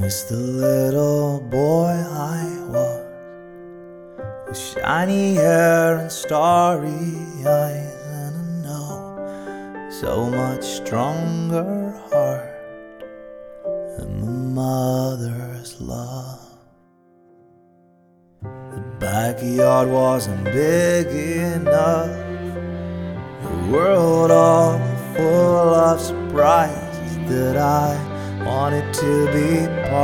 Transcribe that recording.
It's the little boy I was, with shiny hair and starry eyes, and I know so much stronger heart than my mother's love. The backyard wasn't big enough, the world all full of surprises that I wanted to be part